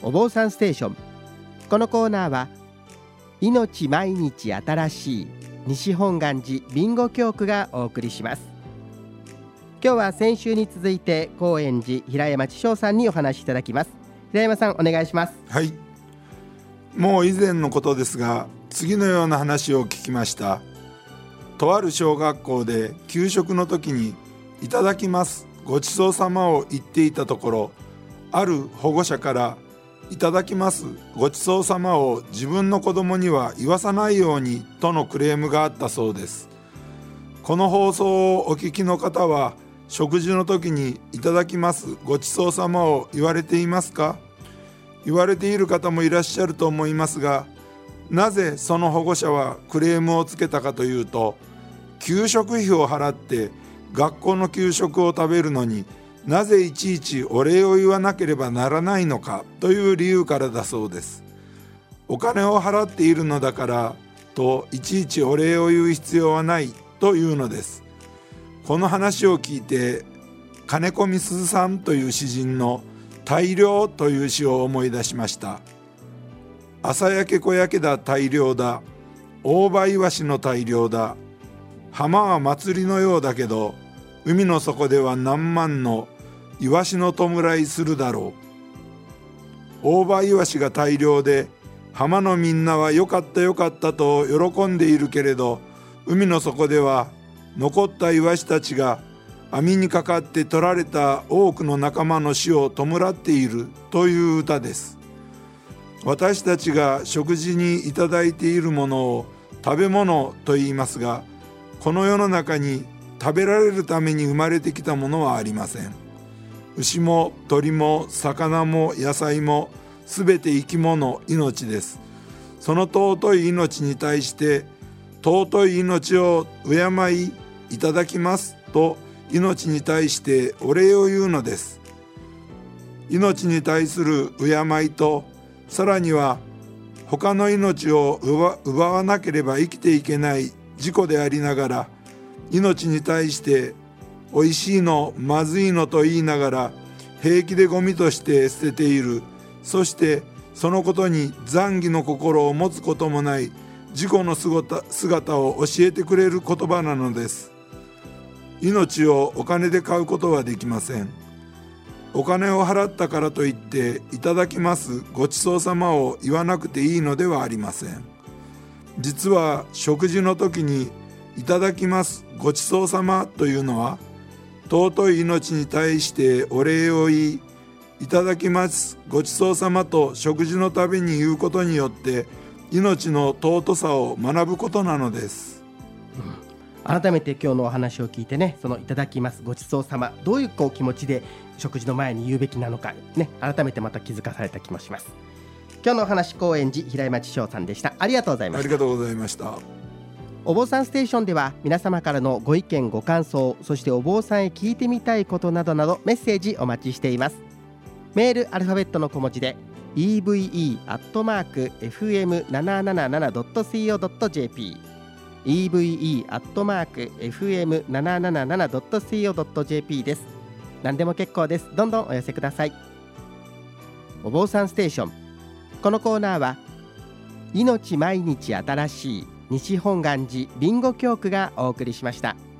お坊さんステーション。このコーナーは命毎日新しい西本願寺ビンゴ教区がお送りします。今日は先週に続いて高円寺平山千正さんにお話しいただきます。平山さん、お願いします。 はい、もう以前のことですが、次のような話を聞きました。とある小学校で給食の時にいただきますごちそうさまを言っていたところ、ある保護者からいただきますごちそうさまを自分の子供には言わさないようにとのクレームがあったそうです。この放送をお聞きの方は、食事の時にいただきますごちそうさまを言われていますか？言われている方もいらっしゃると思いますが、なぜその保護者はクレームをつけたかというと、給食費を払って学校の給食を食べるのになぜいちいちお礼を言わなければならないのかという理由からだそうです。お金を払っているのだからといちいちお礼を言う必要はないというのです。この話を聞いて、金子みすずさんという詩人の大漁という詩を思い出しました。朝焼け小焼けだ大漁だ、大葉イワシの大漁だ、浜は祭りのようだけど海の底では何万のイワシの弔いするだろう。大葉イワシが大漁で浜のみんなはよかったよかったと喜んでいるけれど、海の底では残ったイワシたちが網にかかって取られた多くの仲間の死を弔っているという歌です。私たちが食事にいただいているものを食べ物と言いますが、この世の中に食べられるために生まれてきたものはありません。牛も鳥も魚も野菜もすべて生き物、命です。その尊い命に対して尊い命を敬いただきますと、命に対してお礼を言うのです。命に対する敬いと、さらには他の命を奪わなければ生きていけない事故でありながら、命に対しておいしいのまずいのと言いながら平気でゴミとして捨てている、そしてそのことに懺悔の心を持つこともない自己の姿を教えてくれる言葉なのです。命をお金で買うことはできません。お金を払ったからといっていただきますごちそうさまを言わなくていいのではありません。実は食事の時にいただきますごちそうさまというのは、尊い命に対してお礼を言い、いただきますごちそうさまと食事のたびに言うことによって命の尊さを学ぶことなのです。 改めて今日のお話を聞いてね、そのいただきますごちそうさま、どういう気持ちで食事の前に言うべきなのかね、改めてまた気づかされた気もします。今日のお話、高円寺平山千正さんでした。ありがとうございました。 ありがとうございました。 お坊さんステーションでは皆様からのご意見ご感想、そしてお坊さんへ聞いてみたいことなどなどメッセージお待ちしています。メールアルファベットの小文字で eve@fm777.co.jp eve@fm777.co.jp です。何でも結構です。どんどんお寄せください。お坊さんステーション。このコーナーは命毎日新しい西本願寺ビンゴ教区がお送りしました。